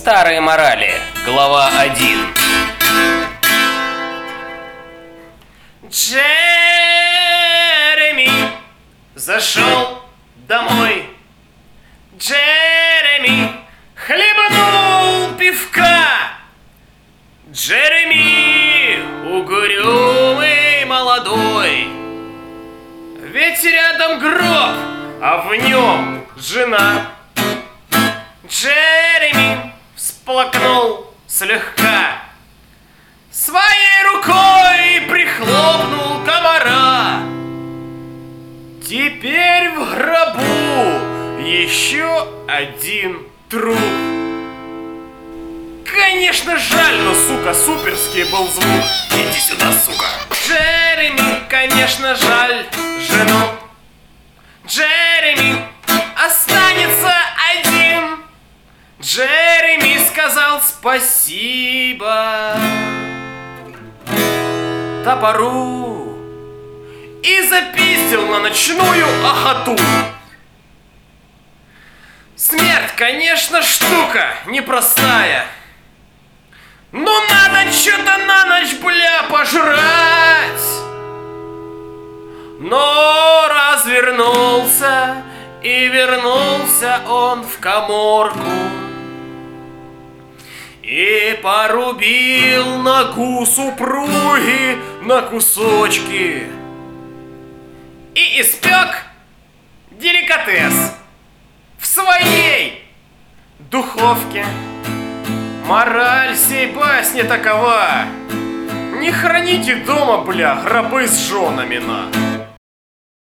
Старые морали. Глава 1. Джереми зашел домой. Джереми хлебнул пивка. Джереми угрюмый молодой. Ведь рядом гроб, а в нем жена. Джереми всплакнул слегка, своей рукой прихлопнул комара. Теперь в гробу еще один труп. Конечно, жаль, но, сука, суперский был звук. Иди сюда, сука. Джереми, конечно, жаль жену. Джереми останется один. Джереми сказал спасибо топору и запиздил на ночную охоту. Смерть, конечно, штука непростая, но надо что-то на ночь, бля, пожрать. Но развернулся и вернулся он в каморку и порубил ногу супруги на кусочки и испек деликатес в своей духовке. Мораль сей басни такова: не храните дома, бля, гробы с женами на.